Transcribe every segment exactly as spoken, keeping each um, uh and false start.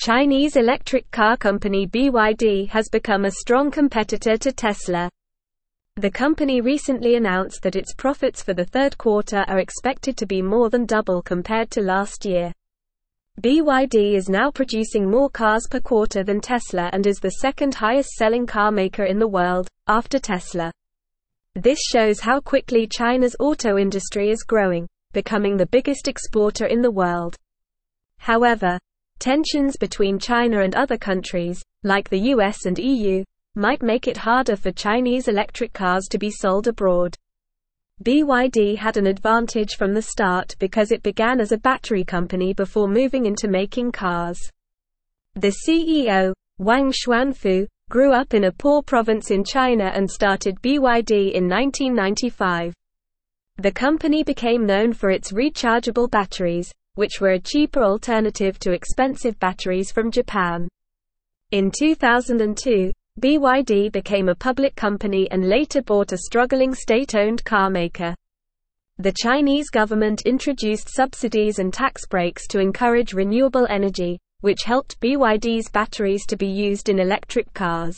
Chinese electric car company B Y D has become a strong competitor to Tesla. The company recently announced that its profits for the third quarter are expected to be more than double compared to last year. B Y D is now producing more cars per quarter than Tesla and is the second highest selling car maker in the world, after Tesla. This shows how quickly China's auto industry is growing, becoming the biggest exporter in the world. However, tensions between China and other countries, like the U S and E U, might make it harder for Chinese electric cars to be sold abroad. B Y D had an advantage from the start because it began as a battery company before moving into making cars. The C E O, Wang Xuanfu, grew up in a poor province in China and started B Y D in nineteen ninety-five. The company became known for its rechargeable batteries, which were a cheaper alternative to expensive batteries from Japan. In two thousand two, B Y D became a public company and later bought a struggling state-owned car maker. The Chinese government introduced subsidies and tax breaks to encourage renewable energy, which helped B Y D's batteries to be used in electric cars.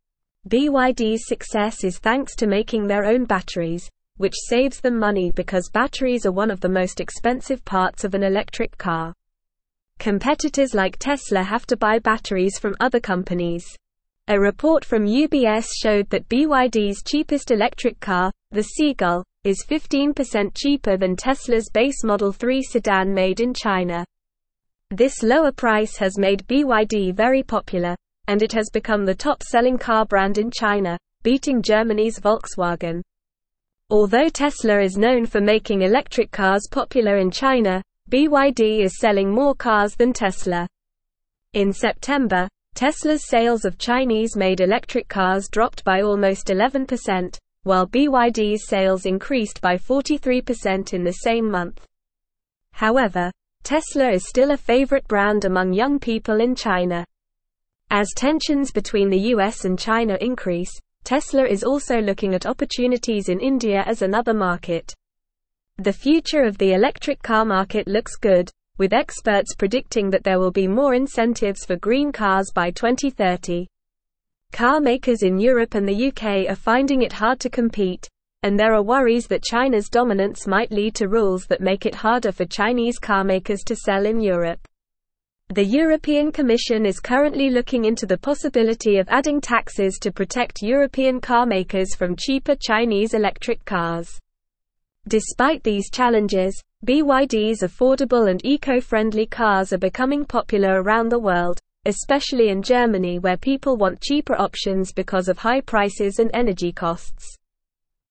B Y D's success is thanks to making their own batteries, which saves them money because batteries are one of the most expensive parts of an electric car. Competitors like Tesla have to buy batteries from other companies. A report from U B S showed that B Y D's cheapest electric car, the Seagull, is fifteen percent cheaper than Tesla's base Model three sedan made in China. This lower price has made B Y D very popular, and it has become the top-selling car brand in China, beating Germany's Volkswagen. Although Tesla is known for making electric cars popular in China, B Y D is selling more cars than Tesla. In September, Tesla's sales of Chinese-made electric cars dropped by almost eleven percent, while B Y D's sales increased by forty-three percent in the same month. However, Tesla is still a favorite brand among young people in China. As tensions between the U S and China increase, Tesla is also looking at opportunities in India as another market. The future of the electric car market looks good, with experts predicting that there will be more incentives for green cars by twenty thirty. Car makers in Europe and the U K are finding it hard to compete, and there are worries that China's dominance might lead to rules that make it harder for Chinese car makers to sell in Europe. The European Commission is currently looking into the possibility of adding taxes to protect European car makers from cheaper Chinese electric cars. Despite these challenges, B Y D's affordable and eco-friendly cars are becoming popular around the world, especially in Germany where people want cheaper options because of high prices and energy costs.